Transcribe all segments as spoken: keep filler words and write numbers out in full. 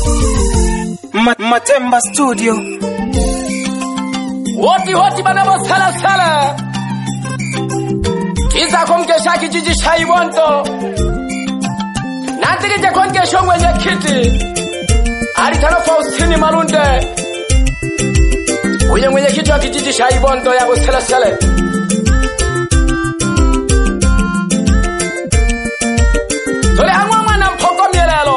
Matemba Studio. Woti woti banabo sala sala. Kiza kumkesha kijiji cha Ibondo. Nantikije konkesho mwenye kiti. Alitano Faustini Malunde. Uye mwenye kiti wa kijiji cha Ibondo ya sala sala. Tole hangwa mwana mpoko mielelo.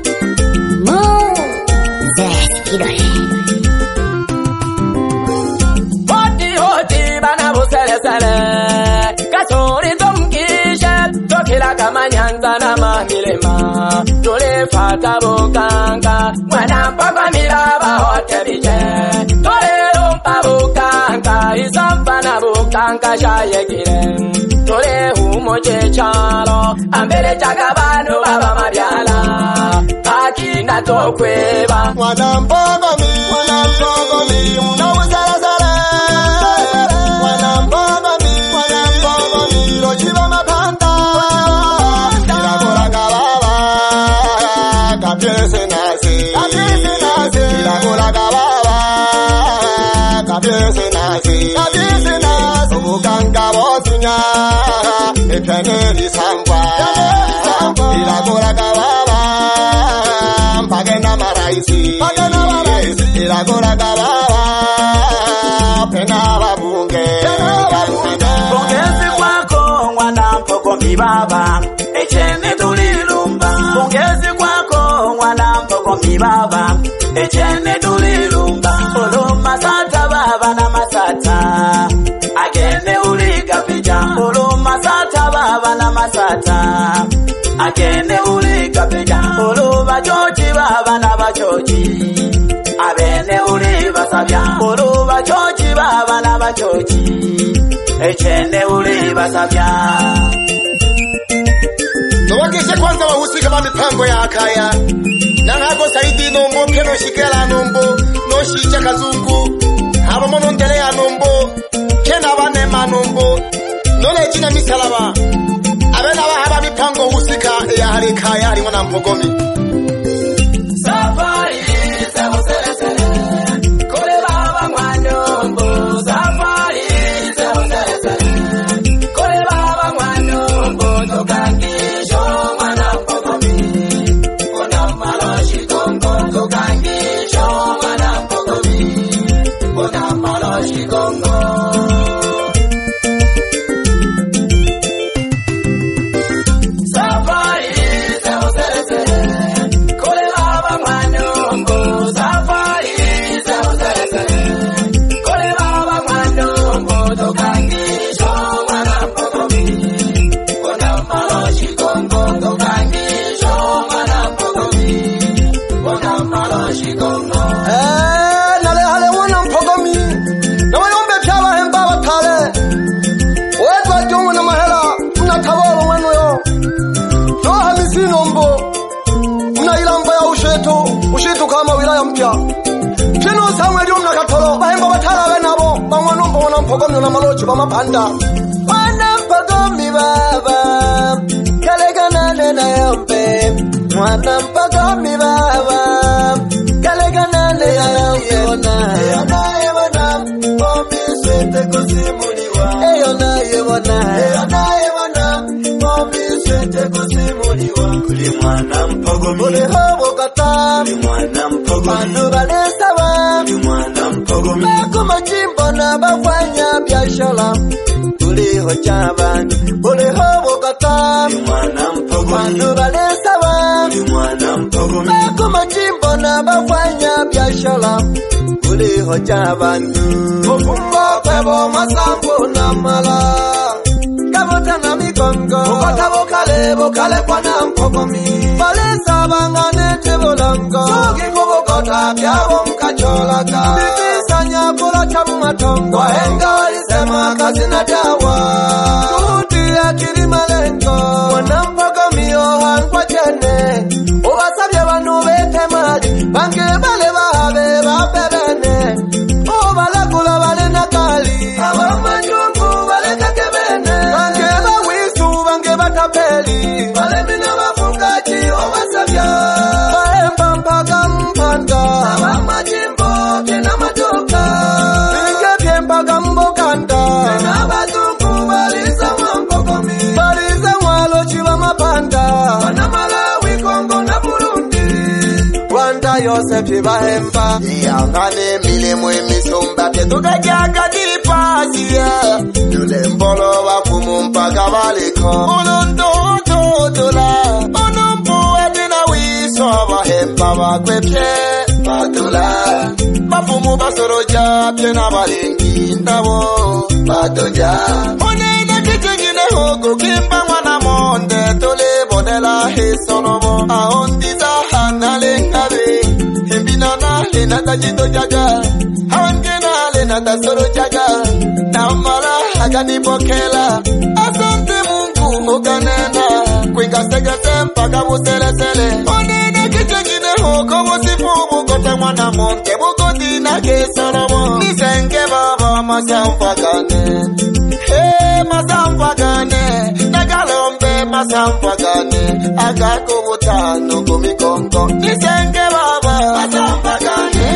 Hoti hoti banabo sala sala. Kasori domkisha tokila kama nyanza na mamilema. Tole fata bukanga mwana mpoko milaba hote bije. Tole lumpa bukanga isampa na bukanga shayekire. Tole humoje chalo ambele chakabano baba mabyala akina tokweba mwana mpoko mi mwana mpoko mi unawuzala zala mwana mpoko mi mwana mpoko mi rojiba mapanda ilagora kababa kapiese nasi kapiese nasi ilagora kababa kapiese nasi kapiese nasi ubukanga botunya eteneri samba ilagora kababa pagena maraisi pagena maraisi ilagora kababa pena babunge pena babunge pongezi kwako mwana mpoko mibaba echene tulilumba pongezi kwako mwana mpoko mibaba echene tulilumba olo masata baba na masata agene uliga pija olo masata baba na masata agene uliga pija olo bachochi baba na bachochi abene uliba sabya olo bachochi baba na bachochi echene uliba sabya. Nowakishe kwanza wahusika ba mipango ya akaya nangago saidi nombo peno shikela nombo no shicha kazungu habo mono ndelea nombo kena bane manombo nole jina misalaba abena bahaba mipango husika ya harika ya hari mwana mpogomi safari sebo sele sele kole baba mwanombo safari sebo sele sele kole baba mwanombo tokangisho mwana mpogomi ona maloshi kongo tokangisho mwana mpogomi ona maloshi kongo. Ushitu kama wilaya mpya Kino Samuel umna katolo bahemba batala benabo bamwa nombo wana mpogomi na malochi ba mapanda wana mpogomi baba kalegana nena yombe wana mpogomi baba kalegana nena yombe eyona yebona bombi swete kusimuliwa eyona yebona eyona yebona bombi swete kusimuliwa kuli mwana mpogomi kuli hobo kata kuli mwana mpogomi anu balesaba kuli mwana mpogomi bako majimbo na bafanya biashara tuliho chabani kuli hobo kata kuli mwana mpogomi anu balesaba kuli mwana mpogomi bako majimbo na bafanya biashara tuliho chabani kufumba kwebo masambu na mala kabota na mikongo ukota bokale bokale kwa na mpogomi balesa bangane tebolongo sogi kubokota byabo mkacholaka bibisanya pula chamu matongo wahenga walisema kazi na dawa juhudi ya kilima lengo wana mpogomi ohan kwa chene ubasabye banu bete mali bange bale bahabe bapebene obalakula bale nakali abamajungu bale kakebene bange bawisu bange batapeli bale mina bafungaji obasabya bahemba mpaka byose byibahemba ihangane milimo imisumba tetukajaga dipasiya tulembolo bafumu mpaka baliko olondototola onompuwa dina wiso bahemba bakwepye batula bafumu basoroja byena balingi ndabo batoja onene kitengine hogo kimba mwana monde tole bonela hisonomo ahondiza hanale ngabe himbinana lena tajito jaga hawangena lena tasoro jaga namala hagani bokela asante Mungu ukanena kwinga segese mpaka buselesele onene kitengine hogo busifu bukote mwana monde bukoti na kisonomo nisenge baba masampagane hey masampagane nagalombe masampagane agakubutano kumikongo nisenge baba masampagane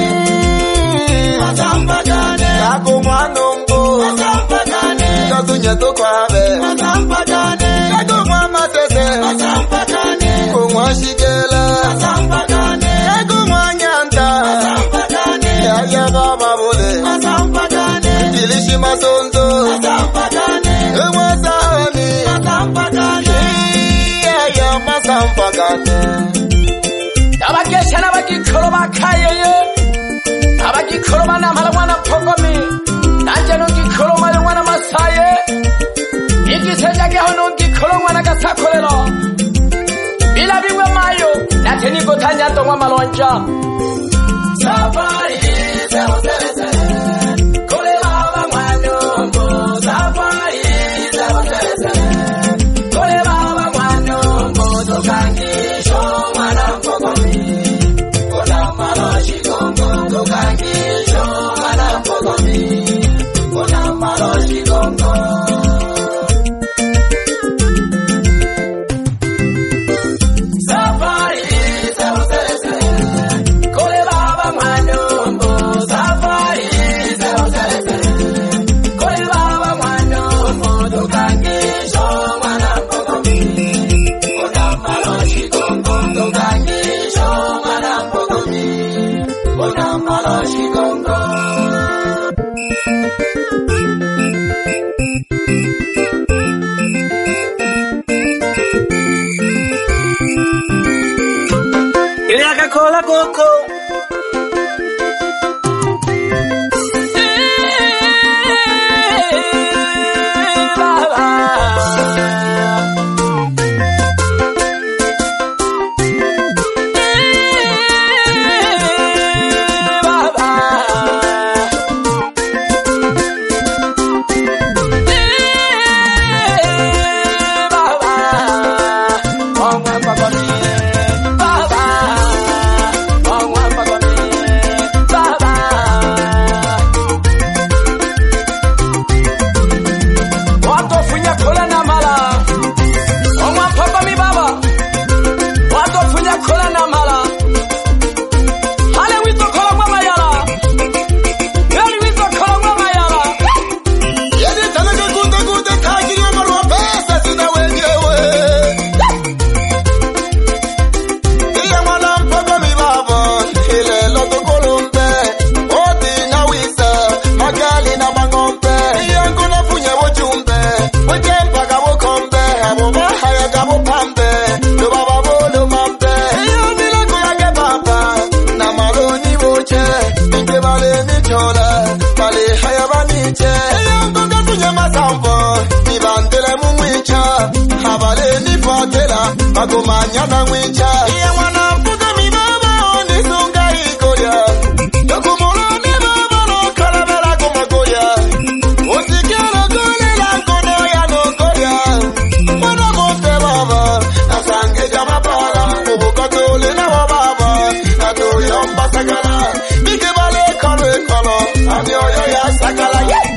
masampagane kakumwanumbu masampagane katunyetu kwabe masampagane kakumwamatese masampagane kumwashigela masampagane kakumwanyanta masampagane yayagababule masampagane ilishi masonzo masampagane emwasani masampagane yaya masampagane abakesha n'abagikoro bakayeye abagikoro banamara mwana pogomi nanje n'ugikoro mayo mwana masaye igisejageho n'ugikoro mwana gasakorero bila bimwe mayo nateni gotanya ndongwa malonja safari zehoteleze kole baba mwanongo safari zehoteleze kole baba mwanongo dokangisho mwana pogomi kona maloshi gongo dokangisho mwana pogomi kona maloshi gongo safari zehoteleze kole baba mwanongo safari zehoteleze kole baba mwanongo dokangisho mwana pogomi kona maloshi gongo dokangisho mwana pogomi kona maloshi gongo Ile akakola koko Magomanya na mwicha iye mwana mpuga mibaba onisunga ikoria yokumolo ni baba no kalabela kumagoria usikero gole la kono ya no koria mwana monte baba nasange jama pala ubukatole na baba nato yomba sakala bige bale kalo kalo amyoyo ya sakala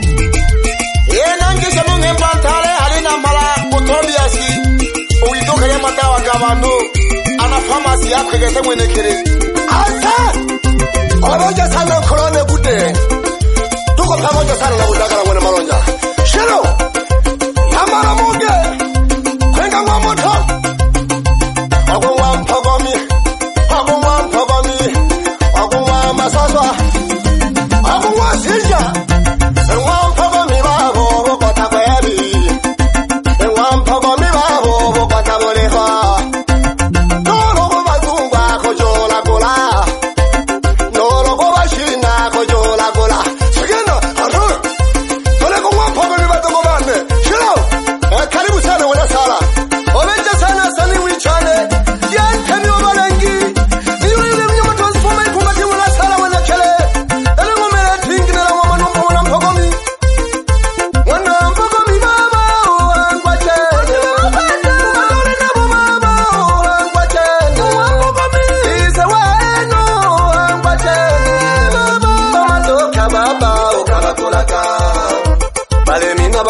ye nangisha munge mpantale halina mala kutobiasi uitoka ya madawa gabano ana pharmacy yako kete mwenekere asa oboja sana korone bude tuko pamoja sana na udagala mwana malonja shelo amara muge kwenga mwa moto agwa mpogomi agwa mpogomi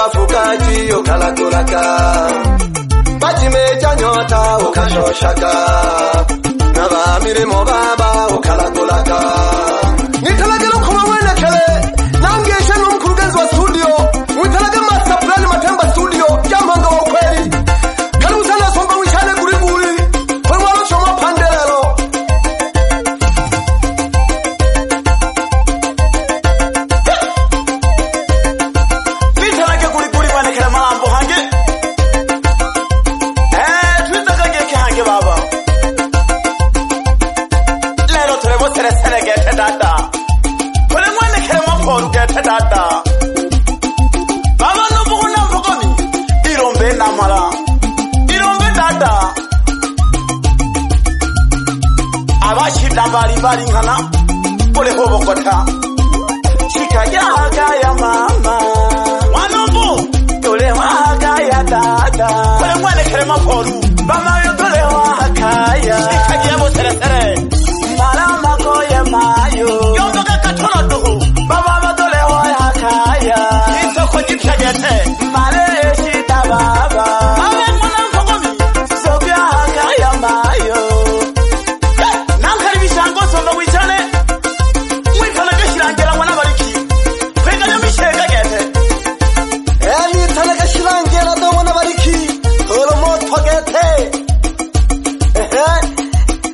bafukaji ukalagulaka bajimeja nyota ukashoshaka nabamirimo baba ukalagulaka nitalagelo kuma mwene kele nangeshe n'umukurugenzi wa studio witalage master plan Matemba studio jamanga wa kweli karibu sana somba wishane guri guri kwa walo choma pandelelo nitalage guri guri bane kele malambo hange eh twitaka ke hange baba lero turebo sere sere gete data kole mwane kele maporu gete data baba no buguna mbogomi irombe namala irombe data abashida bari bari nkana kole hobokota chikaja ya mama wanombo tole waka ya data kole mwane kele maporu baba yo tole waka ya chikaja mo sere sere malama koye mayo yondo kakatono duhu baba batole waka ya isoko jipshagete male shita baba ave mwana mfogomi sobya haka ya mayo namkaribisha ngoso ndo wichane mwitana gashirangera mwana bariki kwega nyamishega gete eli talaga shirangera ndo mwana bariki oromo togete ehe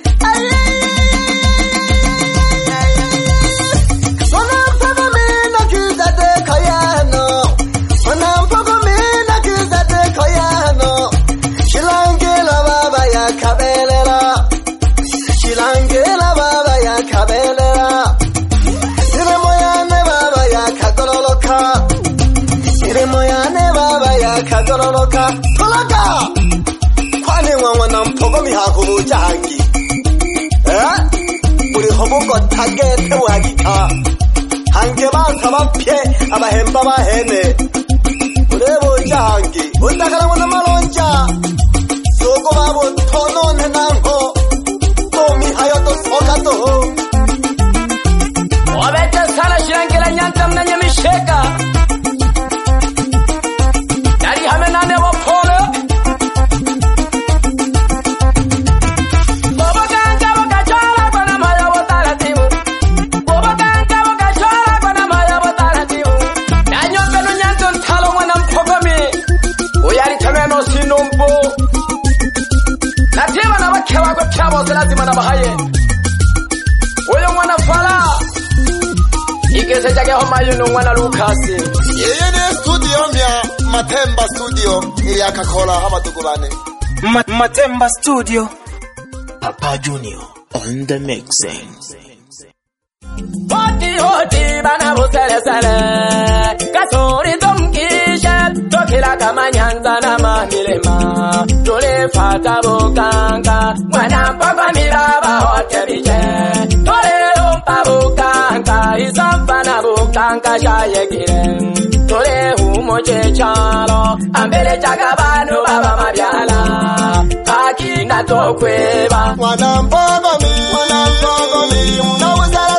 kagororoka tolaga kwane mwana mpogomi hakubujangi eh uri hobugo tagete wagita hange basa bapye abahemba bahene urebo jangi undagara mwana malonja soko babo tonone nango komi hayoto sokato obete sala shirangela nyanta mnanya misheka nane wo pole boba ganga boga chola bana maya wo taratibu boba ganga boga chola bana maya wo taratibu nanyo beno nyanto ntalo mwana mpogami oyari tameno sinombo natiba na bakewa ko kyabo lazima na bahaye oyo mwana fala ikese jage ho mayu no mwana Lucas yeye ne studio mya Matemba studio ili akakola hama tukubane Ma Matemba studio Papa Junior on the mixing. Hoti hoti bana busele sele kasuri domkisha tokila kama nyanza na mahilema tole fata bukanga mwana mpaka miraba hote biche tole lumpa bukanga isafana bukanga shayekire tole humoche chalo ambele chakabanu baba mabyala kakina tokweba mwana mpaka mi mwana mpaka mi unaweza